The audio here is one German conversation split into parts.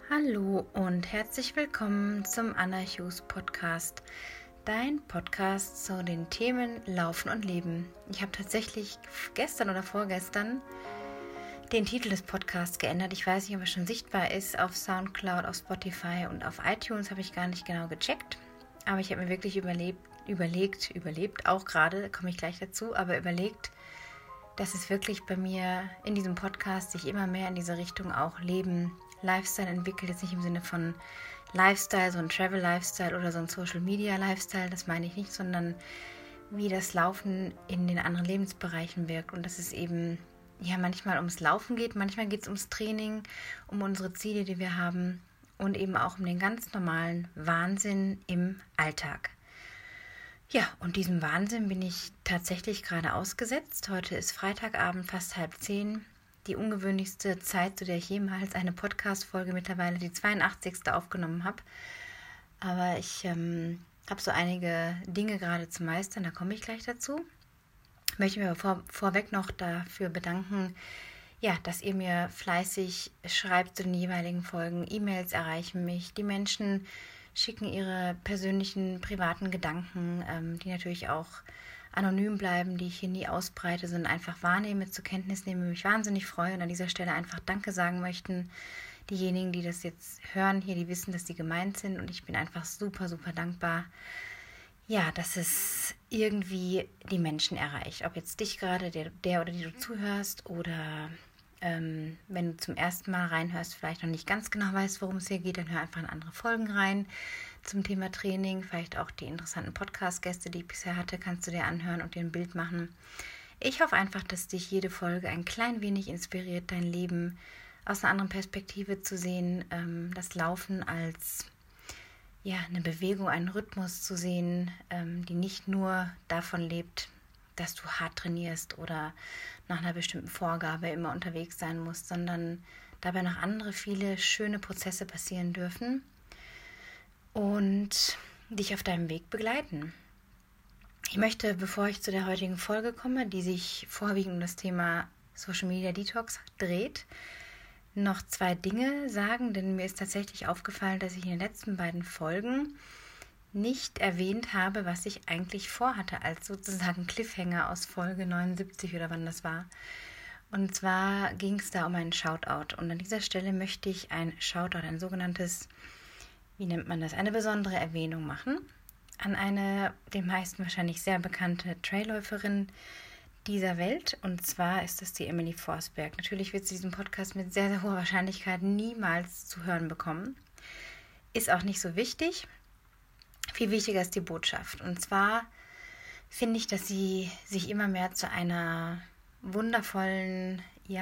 Hallo und herzlich willkommen zum Anna Hughes Podcast, dein Podcast zu den Themen Laufen und Leben. Ich habe tatsächlich gestern oder vorgestern den Titel des Podcasts geändert. Ich weiß nicht, ob er schon sichtbar ist auf Soundcloud, auf Spotify und auf iTunes, habe ich gar nicht genau gecheckt. Aber ich habe mir wirklich überlegt, auch gerade, komme ich gleich dazu, aber überlegt, dass es wirklich bei mir in diesem Podcast sich immer mehr in diese Richtung auch Leben, Lifestyle entwickelt. Jetzt nicht im Sinne von Lifestyle, so ein Travel-Lifestyle oder so ein Social-Media-Lifestyle, das meine ich nicht, sondern wie das Laufen in den anderen Lebensbereichen wirkt. Und dass es eben manchmal ums Laufen geht, manchmal geht es ums Training, um unsere Ziele, die wir haben und eben auch um den ganz normalen Wahnsinn im Alltag. Ja, und diesem Wahnsinn bin ich tatsächlich gerade ausgesetzt. Heute ist Freitagabend, fast 9:30. Die ungewöhnlichste Zeit, zu der ich jemals eine Podcast-Folge, mittlerweile die 82. aufgenommen habe. Aber ich habe so einige Dinge gerade zu meistern, da komme ich gleich dazu. Ich möchte mich aber vorweg noch dafür bedanken, dass ihr mir fleißig schreibt zu den jeweiligen Folgen. E-Mails erreichen mich, die Menschen schicken ihre persönlichen, privaten Gedanken, die natürlich auch anonym bleiben, die ich hier nie ausbreite, sondern einfach wahrnehme, zur Kenntnis nehme, mich wahnsinnig freue und an dieser Stelle einfach Danke sagen möchten. Diejenigen, die das jetzt hören hier, die wissen, dass die gemeint sind und ich bin einfach super, super dankbar, dass es irgendwie die Menschen erreicht. Ob jetzt dich gerade, der oder die du zuhörst oder wenn du zum ersten Mal reinhörst, vielleicht noch nicht ganz genau weißt, worum es hier geht, dann hör einfach in andere Folgen rein zum Thema Training. Vielleicht auch die interessanten Podcast-Gäste, die ich bisher hatte, kannst du dir anhören und dir ein Bild machen. Ich hoffe einfach, dass dich jede Folge ein klein wenig inspiriert, dein Leben aus einer anderen Perspektive zu sehen, das Laufen als eine Bewegung, einen Rhythmus zu sehen, die nicht nur davon lebt, dass du hart trainierst oder nach einer bestimmten Vorgabe immer unterwegs sein musst, sondern dabei noch andere viele schöne Prozesse passieren dürfen und dich auf deinem Weg begleiten. Ich möchte, bevor ich zu der heutigen Folge komme, die sich vorwiegend um das Thema Social Media Detox dreht, noch 2 Dinge sagen, denn mir ist tatsächlich aufgefallen, dass ich in den letzten beiden Folgen nicht erwähnt habe, was ich eigentlich vorhatte, als sozusagen Cliffhanger aus Folge 79 oder wann das war. Und zwar ging es da um einen Shoutout. Und an dieser Stelle möchte ich ein Shoutout, ein sogenanntes, wie nennt man das, eine besondere Erwähnung machen an eine den meisten wahrscheinlich sehr bekannte Trailläuferin dieser Welt. Und zwar ist das die Emily Forsberg. Natürlich wird sie diesen Podcast mit sehr, sehr hoher Wahrscheinlichkeit niemals zu hören bekommen. Ist auch nicht so wichtig. Viel wichtiger ist die Botschaft. Und zwar finde ich, dass sie sich immer mehr zu einer wundervollen,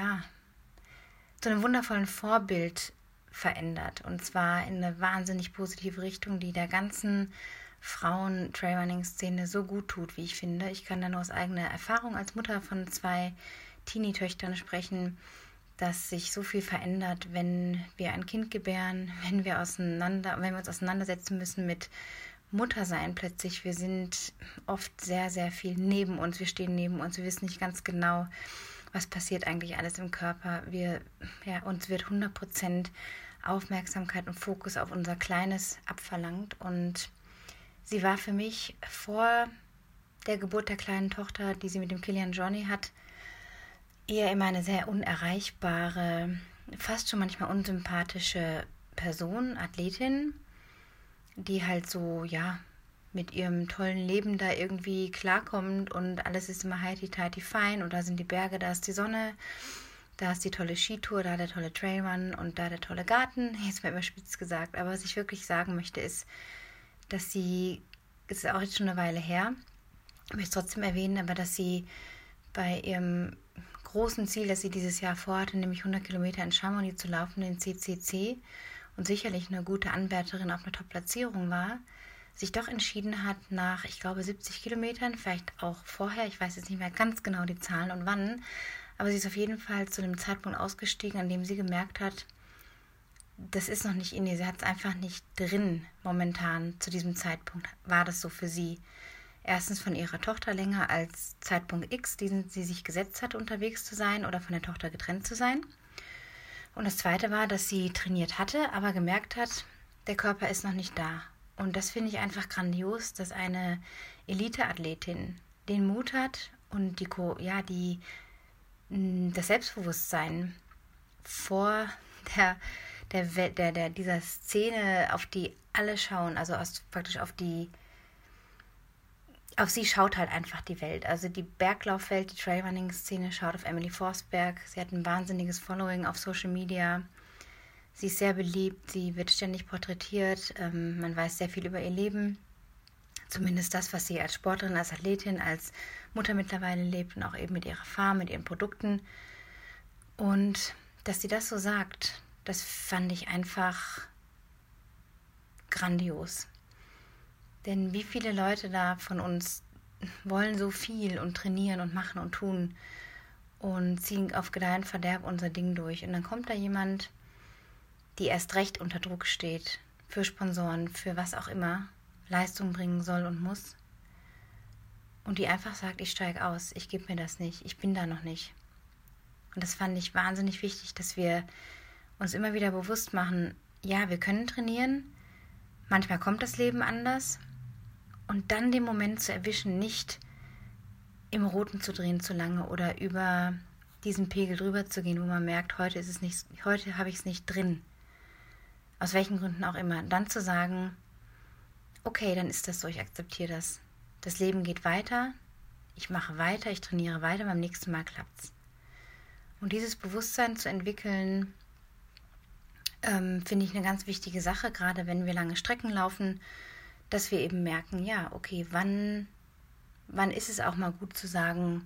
zu einem wundervollen Vorbild verändert. Und zwar in eine wahnsinnig positive Richtung, die der ganzen Frauen-Trailrunning-Szene so gut tut, wie ich finde. Ich kann da nur aus eigener Erfahrung als Mutter von 2 Teenie-Töchtern sprechen, dass sich so viel verändert, wenn wir ein Kind gebären, wenn wir uns auseinandersetzen müssen mit Muttersein plötzlich. Wir sind oft sehr, sehr viel neben uns. Wir stehen neben uns. Wir wissen nicht ganz genau, was passiert eigentlich alles im Körper. Uns wird 100% Aufmerksamkeit und Fokus auf unser Kleines abverlangt. Und sie war für mich vor der Geburt der kleinen Tochter, die sie mit dem Kilian Johnny hat, eher immer eine sehr unerreichbare, fast schon manchmal unsympathische Person, Athletin, die halt so, mit ihrem tollen Leben da irgendwie klarkommt und alles ist immer heiti-teiti fein und da sind die Berge, da ist die Sonne, da ist die tolle Skitour, da der tolle Trailrun und da der tolle Garten, jetzt mal überspitzt gesagt. Aber was ich wirklich sagen möchte ist, dass sie, es ist auch jetzt schon eine Weile her, ich möchte es trotzdem erwähnen, aber dass sie bei ihrem großen Ziel, das sie dieses Jahr vorhatte, nämlich 100 Kilometer in Chamonix zu laufen, den CCC, und sicherlich eine gute Anwärterin auf eine Top-Platzierung war, sich doch entschieden hat, nach, ich glaube, 70 Kilometern, vielleicht auch vorher, ich weiß jetzt nicht mehr ganz genau die Zahlen und wann, aber sie ist auf jeden Fall zu einem Zeitpunkt ausgestiegen, an dem sie gemerkt hat, das ist noch nicht in ihr, sie hat es einfach nicht drin momentan, zu diesem Zeitpunkt war das so für sie. Erstens von ihrer Tochter länger als Zeitpunkt X, diesen sie sich gesetzt hat, unterwegs zu sein oder von der Tochter getrennt zu sein. Und das Zweite war, dass sie trainiert hatte, aber gemerkt hat, der Körper ist noch nicht da. Und das finde ich einfach grandios, dass eine Elite-Athletin den Mut hat und das Selbstbewusstsein vor dieser Szene, auf die alle schauen, also praktisch auf sie schaut halt einfach die Welt. Also die Berglaufwelt, die Trailrunning-Szene schaut auf Emily Forsberg. Sie hat ein wahnsinniges Following auf Social Media. Sie ist sehr beliebt, sie wird ständig porträtiert. Man weiß sehr viel über ihr Leben. Zumindest das, was sie als Sportlerin, als Athletin, als Mutter mittlerweile lebt und auch eben mit ihrer Farm, mit ihren Produkten. Und dass sie das so sagt, das fand ich einfach grandios. Denn wie viele Leute da von uns wollen so viel und trainieren und machen und tun und ziehen auf Gedeih und Verderb unser Ding durch. Und dann kommt da jemand, die erst recht unter Druck steht, für Sponsoren, für was auch immer, Leistung bringen soll und muss. Und die einfach sagt, ich steige aus, ich gebe mir das nicht, ich bin da noch nicht. Und das fand ich wahnsinnig wichtig, dass wir uns immer wieder bewusst machen, ja, wir können trainieren, manchmal kommt das Leben anders. Und dann den Moment zu erwischen, nicht im Roten zu drehen zu lange oder über diesen Pegel drüber zu gehen, wo man merkt, heute habe ich es nicht drin. Aus welchen Gründen auch immer. Dann zu sagen, okay, dann ist das so, ich akzeptiere das. Das Leben geht weiter, ich mache weiter, ich trainiere weiter, beim nächsten Mal klappt's. Und dieses Bewusstsein zu entwickeln, finde ich eine ganz wichtige Sache, gerade wenn wir lange Strecken laufen, dass wir eben merken, ja, okay, wann ist es auch mal gut zu sagen,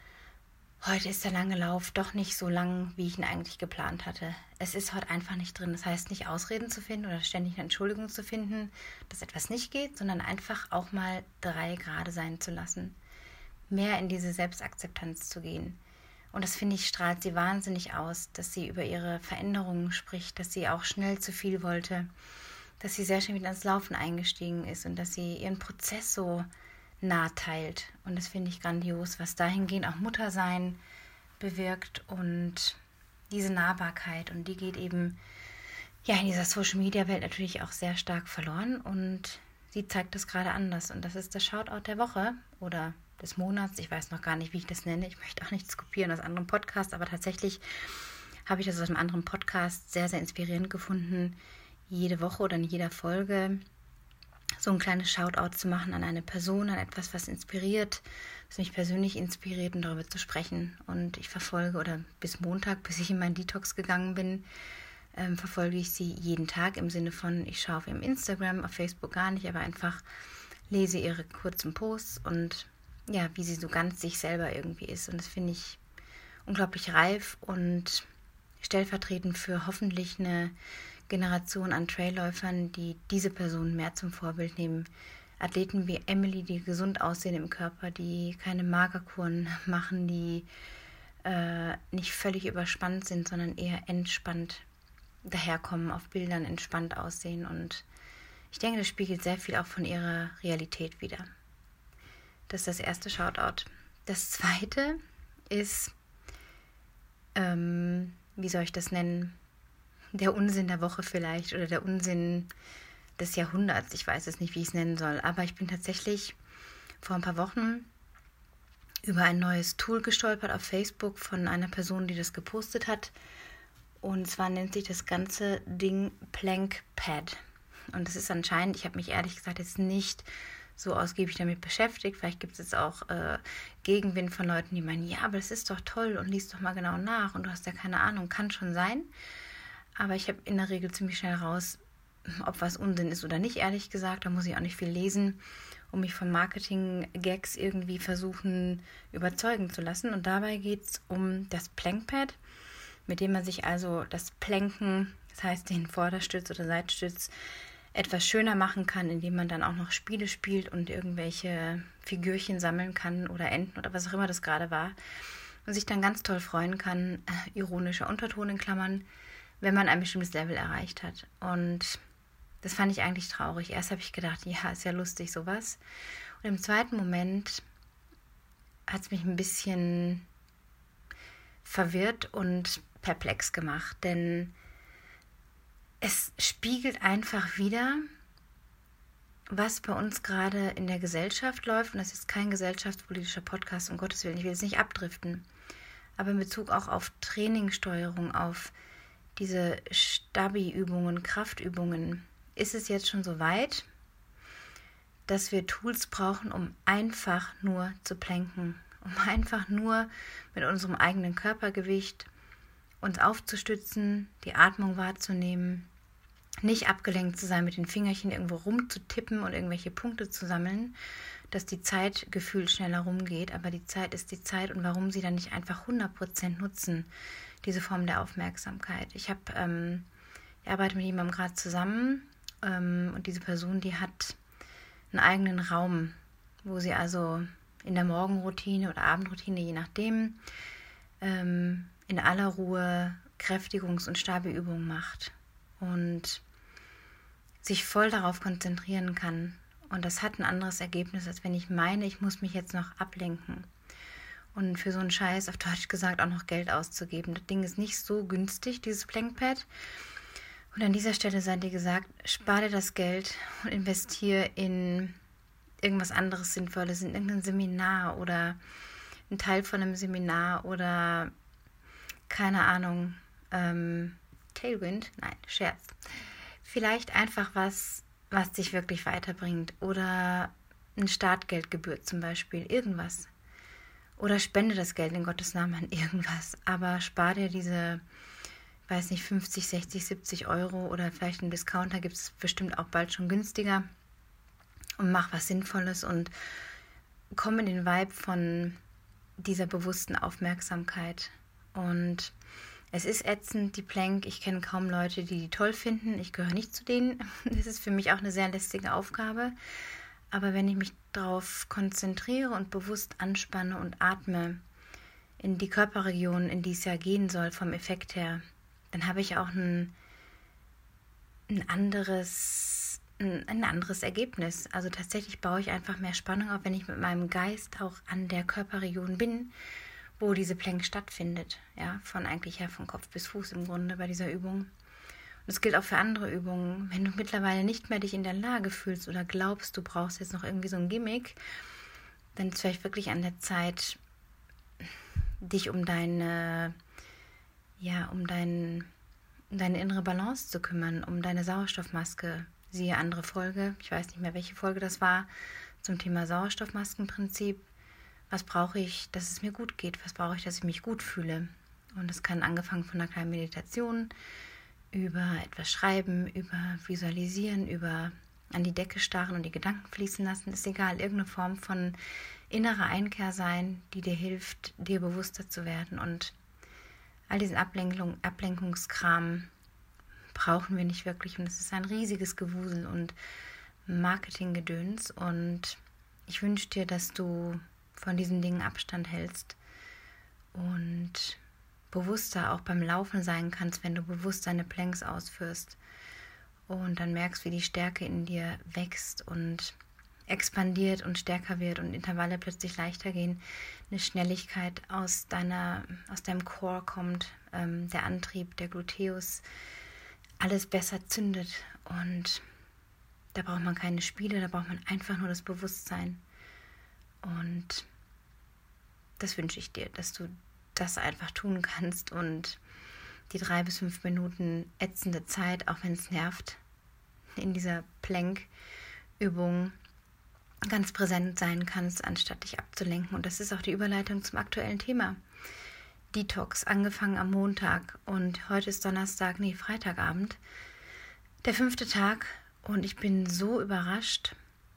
heute ist der lange Lauf doch nicht so lang, wie ich ihn eigentlich geplant hatte. Es ist heute einfach nicht drin. Das heißt, nicht Ausreden zu finden oder ständig eine Entschuldigung zu finden, dass etwas nicht geht, sondern einfach auch mal 3 Grad sein zu lassen. Mehr in diese Selbstakzeptanz zu gehen. Und das, finde ich, strahlt sie wahnsinnig aus, dass sie über ihre Veränderungen spricht, dass sie auch schnell zu viel wollte, dass sie sehr schnell wieder ins Laufen eingestiegen ist und dass sie ihren Prozess so nah teilt. Und das finde ich grandios, was dahingehend auch Muttersein bewirkt und diese Nahbarkeit. Und die geht eben in dieser Social-Media-Welt natürlich auch sehr stark verloren. Und sie zeigt das gerade anders. Und das ist der Shoutout der Woche oder des Monats. Ich weiß noch gar nicht, wie ich das nenne. Ich möchte auch nichts kopieren aus anderen Podcasts, aber tatsächlich habe ich das aus einem anderen Podcast sehr, sehr inspirierend gefunden, jede Woche oder in jeder Folge so ein kleines Shoutout zu machen an eine Person, an etwas, was inspiriert, was mich persönlich inspiriert und darüber zu sprechen. Und ich verfolge, oder bis Montag, bis ich in meinen Detox gegangen bin, verfolge ich sie jeden Tag im Sinne von, ich schaue auf ihrem Instagram, auf Facebook gar nicht, aber einfach lese ihre kurzen Posts und ja, wie sie so ganz sich selber irgendwie ist. Und das finde ich unglaublich reif und stellvertretend für hoffentlich eine Generation an Trailläufern, die diese Personen mehr zum Vorbild nehmen. Athleten wie Emily, die gesund aussehen im Körper, die keine Magerkuren machen, die nicht völlig überspannt sind, sondern eher entspannt daherkommen, auf Bildern entspannt aussehen. Und ich denke, das spiegelt sehr viel auch von ihrer Realität wider. Das ist das erste Shoutout. Das zweite ist, wie soll ich das nennen? Der Unsinn der Woche vielleicht oder der Unsinn des Jahrhunderts. Ich weiß es nicht, wie ich es nennen soll. Aber ich bin tatsächlich vor ein paar Wochen über ein neues Tool gestolpert auf Facebook von einer Person, die das gepostet hat. Und zwar nennt sich das ganze Ding Plank Pad. Und das ist anscheinend, ich habe mich ehrlich gesagt jetzt nicht so ausgiebig damit beschäftigt. Vielleicht gibt es jetzt auch Gegenwind von Leuten, die meinen, ja, aber das ist doch toll und liest doch mal genau nach und du hast ja keine Ahnung. Kann schon sein. Aber ich habe in der Regel ziemlich schnell raus, ob was Unsinn ist oder nicht, ehrlich gesagt. Da muss ich auch nicht viel lesen, um mich von Marketing-Gags irgendwie versuchen überzeugen zu lassen. Und dabei geht es um das Plankpad, mit dem man sich also das Planken, das heißt den Vorderstütz oder Seitstütz, etwas schöner machen kann, indem man dann auch noch Spiele spielt und irgendwelche Figürchen sammeln kann oder Enten oder was auch immer das gerade war. Und sich dann ganz toll freuen kann, ironischer Unterton in Klammern, wenn man ein bestimmtes Level erreicht hat. Und das fand ich eigentlich traurig. Erst habe ich gedacht, ja, ist ja lustig, sowas. Und im zweiten Moment hat es mich ein bisschen verwirrt und perplex gemacht, denn es spiegelt einfach wider, was bei uns gerade in der Gesellschaft läuft. Und das ist kein gesellschaftspolitischer Podcast, um Gottes Willen, ich will jetzt nicht abdriften. Aber in Bezug auch auf Trainingssteuerung, auf diese Stabi-Übungen, Kraftübungen, ist es jetzt schon so weit, dass wir Tools brauchen, um einfach nur zu planken, um einfach nur mit unserem eigenen Körpergewicht uns aufzustützen, die Atmung wahrzunehmen, nicht abgelenkt zu sein, mit den Fingerchen irgendwo rumzutippen und irgendwelche Punkte zu sammeln, dass die Zeit gefühlt schneller rumgeht, aber die Zeit ist die Zeit und warum sie dann nicht einfach 100% nutzen, diese Form der Aufmerksamkeit. Ich arbeite mit jemandem gerade zusammen und diese Person, die hat einen eigenen Raum, wo sie also in der Morgenroutine oder Abendroutine, je nachdem, in aller Ruhe Kräftigungs- und Stabi-Übungen macht und sich voll darauf konzentrieren kann. Und das hat ein anderes Ergebnis, als wenn ich meine, ich muss mich jetzt noch ablenken. Und für so einen Scheiß, auf Deutsch gesagt, auch noch Geld auszugeben. Das Ding ist nicht so günstig, dieses Plankpad. Und an dieser Stelle sei dir gesagt, spar dir das Geld und investiere in irgendwas anderes Sinnvolles, in irgendein Seminar oder ein Teil von einem Seminar oder keine Ahnung, Tailwind, nein, Scherz. Vielleicht einfach was dich wirklich weiterbringt oder ein Startgeldgebühr zum Beispiel, irgendwas. Oder spende das Geld in Gottes Namen an irgendwas, aber spar dir diese, weiß nicht, 50, 60, 70 Euro oder vielleicht einen Discounter, gibt es bestimmt auch bald schon günstiger und mach was Sinnvolles und komm in den Vibe von dieser bewussten Aufmerksamkeit. Und es ist ätzend, die Plank. Ich kenne kaum Leute, die toll finden. Ich gehöre nicht zu denen. Das ist für mich auch eine sehr lästige Aufgabe. Aber wenn ich mich darauf konzentriere und bewusst anspanne und atme in die Körperregionen, in die es ja gehen soll vom Effekt her, dann habe ich auch ein anderes Ergebnis. Also tatsächlich baue ich einfach mehr Spannung auf, wenn ich mit meinem Geist auch an der Körperregion bin, wo diese Plank stattfindet, ja, von Kopf bis Fuß im Grunde bei dieser Übung. Und das gilt auch für andere Übungen. Wenn du mittlerweile nicht mehr dich in der Lage fühlst oder glaubst, du brauchst jetzt noch irgendwie so ein Gimmick, dann ist es vielleicht wirklich an der Zeit, dich um deine innere Balance zu kümmern, um deine Sauerstoffmaske. Siehe andere Folge, ich weiß nicht mehr, welche Folge das war, zum Thema Sauerstoffmaskenprinzip. Was brauche ich, dass es mir gut geht? Was brauche ich, dass ich mich gut fühle? Und das kann angefangen von einer kleinen Meditation, über etwas schreiben, über visualisieren, über an die Decke starren und die Gedanken fließen lassen. Ist egal, irgendeine Form von innerer Einkehr sein, die dir hilft, dir bewusster zu werden. Und all diesen Ablenkungskram brauchen wir nicht wirklich. Und es ist ein riesiges Gewusel und Marketinggedöns. Und ich wünsche dir, dass du von diesen Dingen Abstand hältst und bewusster auch beim Laufen sein kannst, wenn du bewusst deine Planks ausführst und dann merkst, wie die Stärke in dir wächst und expandiert und stärker wird und Intervalle plötzlich leichter gehen, eine Schnelligkeit aus deinem Core kommt, der Antrieb, der Gluteus, alles besser zündet und da braucht man keine Spiele, da braucht man einfach nur das Bewusstsein. Und das wünsche ich dir, dass du das einfach tun kannst und die 3 bis 5 Minuten ätzende Zeit, auch wenn es nervt, in dieser Plank-Übung ganz präsent sein kannst, anstatt dich abzulenken. Und das ist auch die Überleitung zum aktuellen Thema. Detox, angefangen am Montag und heute ist Freitagabend, der 5. Tag und ich bin so überrascht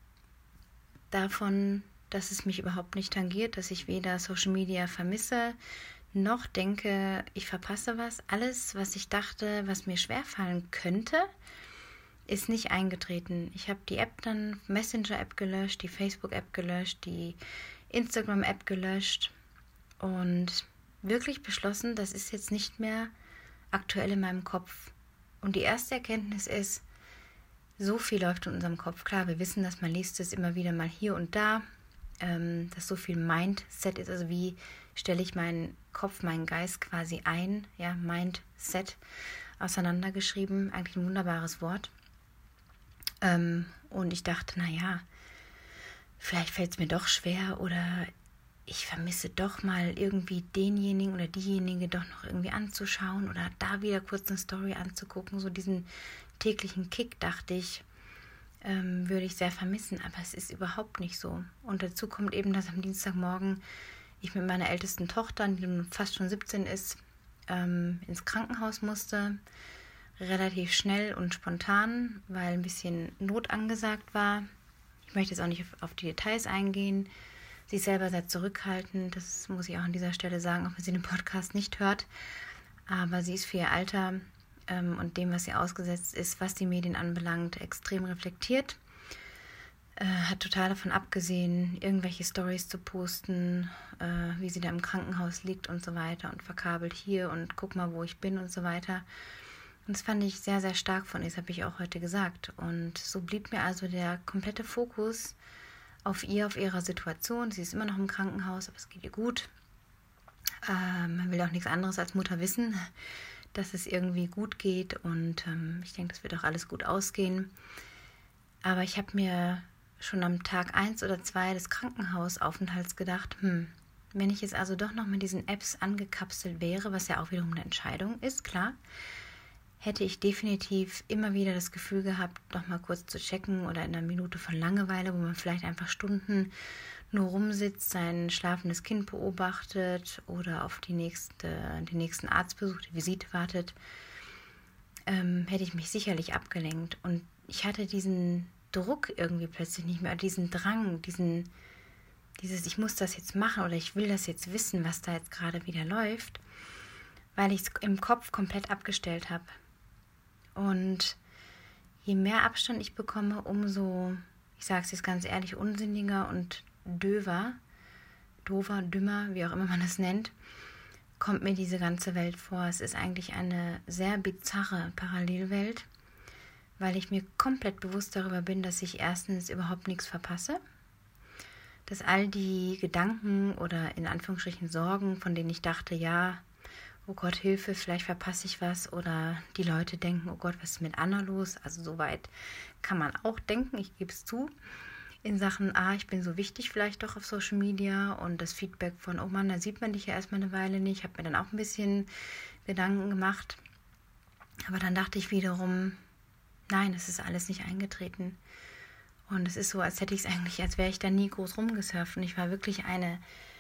davon, dass es mich überhaupt nicht tangiert, dass ich weder Social Media vermisse, noch denke, ich verpasse was. Alles, was ich dachte, was mir schwerfallen könnte, ist nicht eingetreten. Ich habe die App dann, Messenger-App gelöscht, die Facebook-App gelöscht, die Instagram-App gelöscht und wirklich beschlossen, das ist jetzt nicht mehr aktuell in meinem Kopf. Und die erste Erkenntnis ist, so viel läuft in unserem Kopf. Klar, wir wissen, dass man liest es immer wieder mal hier und da, dass so viel Mindset ist, also wie stelle ich meinen Kopf, meinen Geist quasi ein, ja, Mindset, auseinandergeschrieben, eigentlich ein wunderbares Wort. Und ich dachte, naja, vielleicht fällt es mir doch schwer oder ich vermisse doch mal irgendwie denjenigen oder diejenige doch noch irgendwie anzuschauen oder da wieder kurz eine Story anzugucken. So diesen täglichen Kick, dachte ich, würde ich sehr vermissen, aber es ist überhaupt nicht so. Und dazu kommt eben, dass am Dienstagmorgen ich mit meiner ältesten Tochter, die nun fast schon 17 ist, ins Krankenhaus musste. Relativ schnell und spontan, weil ein bisschen Not angesagt war. Ich möchte jetzt auch nicht auf die Details eingehen. Sie ist selber sehr zurückhaltend, das muss ich auch an dieser Stelle sagen, auch wenn sie den Podcast nicht hört. Aber sie ist für ihr Alter und dem, was sie ausgesetzt ist, was die Medien anbelangt, extrem reflektiert. Hat total davon abgesehen, irgendwelche Storys zu posten, wie sie da im Krankenhaus liegt und so weiter und verkabelt hier und guck mal, wo ich bin und so weiter. Und das fand ich sehr, sehr stark von ihr, das habe ich auch heute gesagt. Und so blieb mir also der komplette Fokus auf ihr, auf ihrer Situation. Sie ist immer noch im Krankenhaus, aber es geht ihr gut. Man will auch nichts anderes als Mutter wissen, dass es irgendwie gut geht. Und ich denke, das wird auch alles gut ausgehen. Aber ich habe mir schon am Tag 1 oder 2 des Krankenhausaufenthalts gedacht, wenn ich jetzt also doch noch mit diesen Apps angekapselt wäre, was ja auch wiederum eine Entscheidung ist, klar, hätte ich definitiv immer wieder das Gefühl gehabt, doch mal kurz zu checken oder in einer Minute von Langeweile, wo man vielleicht einfach Stunden nur rumsitzt, sein schlafendes Kind beobachtet oder auf den nächsten Arztbesuch, die Visite wartet, hätte ich mich sicherlich abgelenkt. Und ich hatte diesen Druck irgendwie plötzlich nicht mehr, diesen Drang, dieses ich muss das jetzt machen oder ich will das jetzt wissen, was da jetzt gerade wieder läuft, weil ich es im Kopf komplett abgestellt habe. Und je mehr Abstand ich bekomme, umso, ich sage es jetzt ganz ehrlich, unsinniger und dümmer, wie auch immer man es nennt, kommt mir diese ganze Welt vor. Es ist eigentlich eine sehr bizarre Parallelwelt, weil ich mir komplett bewusst darüber bin, dass ich erstens überhaupt nichts verpasse, dass all die Gedanken oder in Anführungsstrichen Sorgen, von denen ich dachte, ja, oh Gott, Hilfe, vielleicht verpasse ich was, oder die Leute denken, oh Gott, was ist mit Anna los? Also so weit kann man auch denken, ich gebe es zu, in Sachen, ich bin so wichtig vielleicht doch auf Social Media und das Feedback von, oh Mann, da sieht man dich ja erstmal eine Weile nicht, ich habe mir dann auch ein bisschen Gedanken gemacht, aber dann dachte ich wiederum, nein, es ist alles nicht eingetreten und es ist so, als wäre ich da nie groß rumgesurft und ich war wirklich eine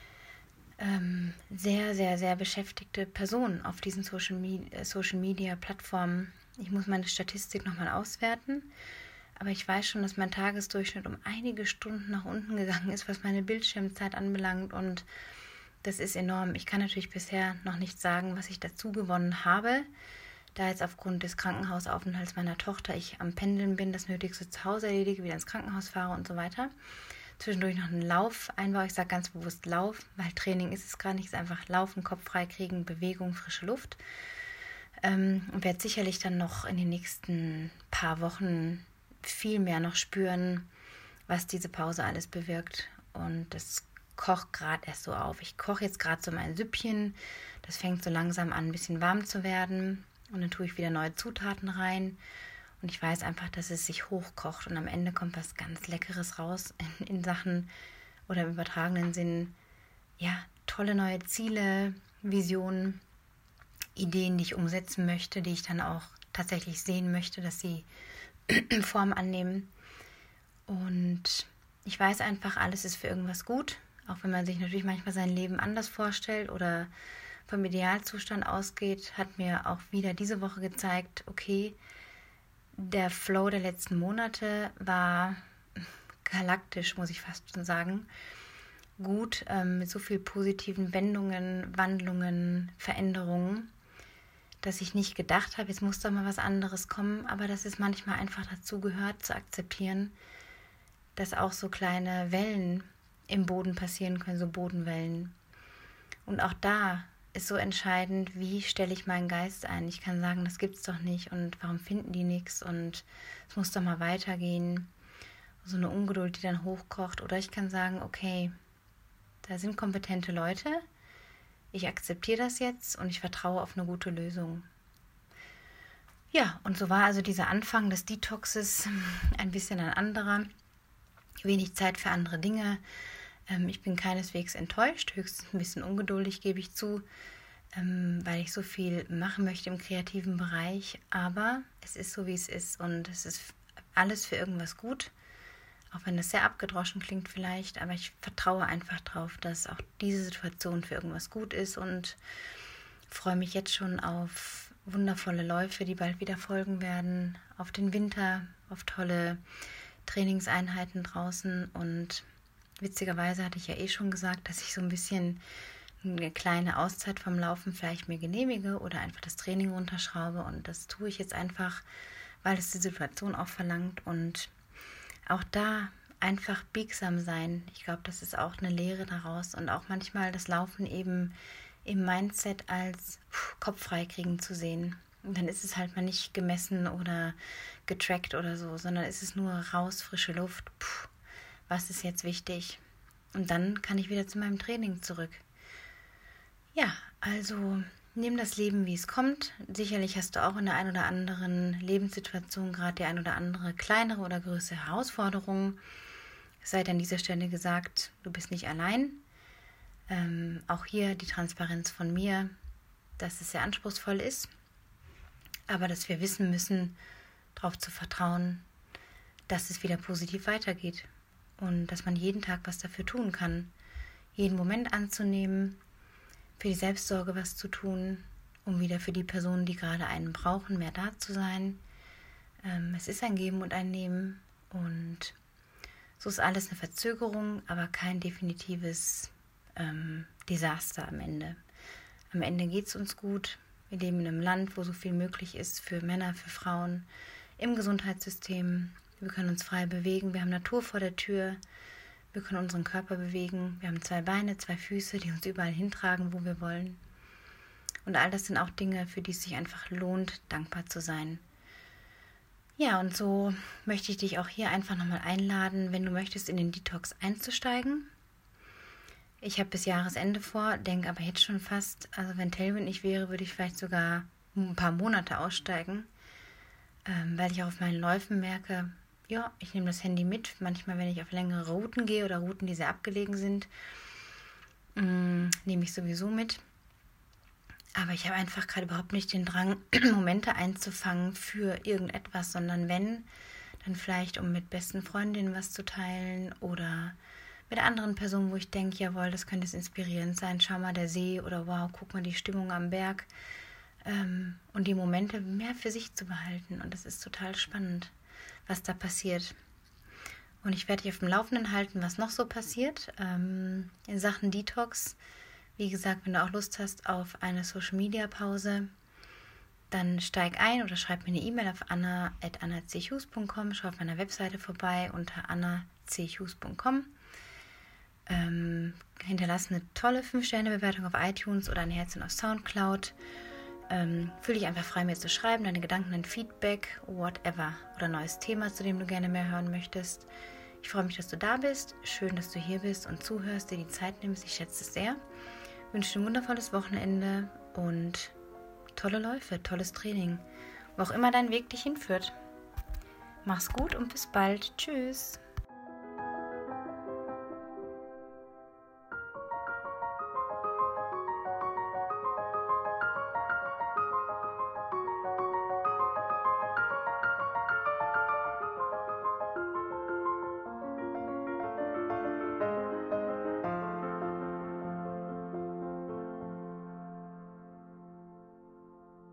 sehr, sehr, sehr beschäftigte Person auf diesen Social Media Plattformen. Ich muss meine Statistik nochmal auswerten, aber ich weiß schon, dass mein Tagesdurchschnitt um einige Stunden nach unten gegangen ist, was meine Bildschirmzeit anbelangt und das ist enorm. Ich kann natürlich bisher noch nicht sagen, was ich dazu gewonnen habe, da jetzt aufgrund des Krankenhausaufenthalts meiner Tochter ich am Pendeln bin, das Nötigste zu Hause erledige, wieder ins Krankenhaus fahre und so weiter. Zwischendurch noch einen Lauf einbaue. Ich sage ganz bewusst Lauf, weil Training ist es gar nicht. Es ist einfach Laufen, Kopf frei kriegen, Bewegung, frische Luft. Und werde sicherlich dann noch in den nächsten paar Wochen viel mehr noch spüren, was diese Pause alles bewirkt. Und das kocht gerade erst so auf. Ich koche jetzt gerade so mein Süppchen. Das fängt so langsam an, ein bisschen warm zu werden. Und dann tue ich wieder neue Zutaten rein. Und ich weiß einfach, dass es sich hochkocht und am Ende kommt was ganz Leckeres raus in Sachen oder im übertragenen Sinn, ja, tolle neue Ziele, Visionen, Ideen, die ich umsetzen möchte, die ich dann auch tatsächlich sehen möchte, dass sie Form annehmen. Und ich weiß einfach, alles ist für irgendwas gut, auch wenn man sich natürlich manchmal sein Leben anders vorstellt oder vom Idealzustand ausgeht, hat mir auch wieder diese Woche gezeigt, okay, der Flow der letzten Monate war galaktisch, muss ich fast schon sagen, gut, mit so viel positiven Wendungen, Wandlungen, Veränderungen, dass ich nicht gedacht habe, jetzt muss doch mal was anderes kommen, aber dass es manchmal einfach dazu gehört, zu akzeptieren, dass auch so kleine Wellen im Boden passieren können, so Bodenwellen. Und auch da ist so entscheidend, wie stelle ich meinen Geist ein. Ich kann sagen, das gibt's doch nicht und warum finden die nichts und es muss doch mal weitergehen. So eine Ungeduld, die dann hochkocht. Oder ich kann sagen, okay, da sind kompetente Leute, ich akzeptiere das jetzt und ich vertraue auf eine gute Lösung. Ja, und so war also dieser Anfang des Detoxes ein bisschen ein anderer. Wenig Zeit für andere Dinge. Ich bin keineswegs enttäuscht, höchstens ein bisschen ungeduldig, gebe ich zu, weil ich so viel machen möchte im kreativen Bereich. Aber es ist so, wie es ist und es ist alles für irgendwas gut. Auch wenn das sehr abgedroschen klingt vielleicht, aber ich vertraue einfach drauf, dass auch diese Situation für irgendwas gut ist und freue mich jetzt schon auf wundervolle Läufe, die bald wieder folgen werden, auf den Winter, auf tolle Trainingseinheiten draußen. Und witzigerweise hatte ich ja schon gesagt, dass ich so ein bisschen eine kleine Auszeit vom Laufen vielleicht mir genehmige oder einfach das Training runterschraube, und das tue ich jetzt einfach, weil es die Situation auch verlangt. Und auch da einfach biegsam sein. Ich glaube, das ist auch eine Lehre daraus, und auch manchmal das Laufen eben im Mindset als Kopf frei kriegen zu sehen. Und dann ist es halt mal nicht gemessen oder getrackt oder so, sondern ist es nur raus, frische Luft. Was ist jetzt wichtig? Und dann kann ich wieder zu meinem Training zurück. Ja, also nimm das Leben, wie es kommt. Sicherlich hast du auch in der ein oder anderen Lebenssituation gerade die ein oder andere kleinere oder größere Herausforderung. Es sei an dieser Stelle gesagt, du bist nicht allein. Auch hier die Transparenz von mir, dass es sehr anspruchsvoll ist, aber dass wir wissen müssen, darauf zu vertrauen, dass es wieder positiv weitergeht und dass man jeden Tag was dafür tun kann, jeden Moment anzunehmen, für die Selbstsorge was zu tun, um wieder für die Personen, die gerade einen brauchen, mehr da zu sein. Es ist ein Geben und ein Nehmen, und so ist alles eine Verzögerung, aber kein definitives Desaster am Ende. Am Ende geht es uns gut. Wir leben in einem Land, wo so viel möglich ist für Männer, für Frauen, im Gesundheitssystem. Wir können uns frei bewegen. Wir haben Natur vor der Tür. Wir können unseren Körper bewegen. Wir haben 2 Beine, 2 Füße, die uns überall hintragen, wo wir wollen. Und all das sind auch Dinge, für die es sich einfach lohnt, dankbar zu sein. Ja, und so möchte ich dich auch hier einfach nochmal einladen, wenn du möchtest, in den Detox einzusteigen. Ich habe bis Jahresende vor, denke aber jetzt schon fast, also wenn Tailwind nicht wäre, würde ich vielleicht sogar ein paar Monate aussteigen, weil ich auch auf meinen Läufen merke, ja, ich nehme das Handy mit. Manchmal, wenn ich auf längere Routen gehe oder Routen, die sehr abgelegen sind, nehme ich sowieso mit. Aber ich habe einfach gerade überhaupt nicht den Drang, Momente einzufangen für irgendetwas, sondern wenn, dann vielleicht, um mit besten Freundinnen was zu teilen oder mit anderen Personen, wo ich denke, jawohl, das könnte es inspirierend sein. Schau mal, der See, oder wow, guck mal die Stimmung am Berg. Und die Momente mehr für sich zu behalten. Und das ist total spannend, was da passiert. Und ich werde dich auf dem Laufenden halten, was noch so passiert in Sachen Detox. Wie gesagt, wenn du auch Lust hast auf eine Social-Media-Pause, dann steig ein oder schreib mir eine E-Mail auf anna@annachughes.com. Schau auf meiner Webseite vorbei unter annachughes.com. Hinterlass eine tolle 5-Sterne-Bewertung auf iTunes oder ein Herzchen auf Soundcloud. Fühl dich einfach frei, mir zu schreiben, deine Gedanken, dein Feedback, whatever, oder neues Thema, zu dem du gerne mehr hören möchtest. Ich freue mich, dass du da bist. Schön, dass du hier bist und zuhörst, dir die Zeit nimmst. Ich schätze es sehr. Ich wünsche dir ein wundervolles Wochenende und tolle Läufe, tolles Training, wo auch immer dein Weg dich hinführt. Mach's gut und bis bald. Tschüss.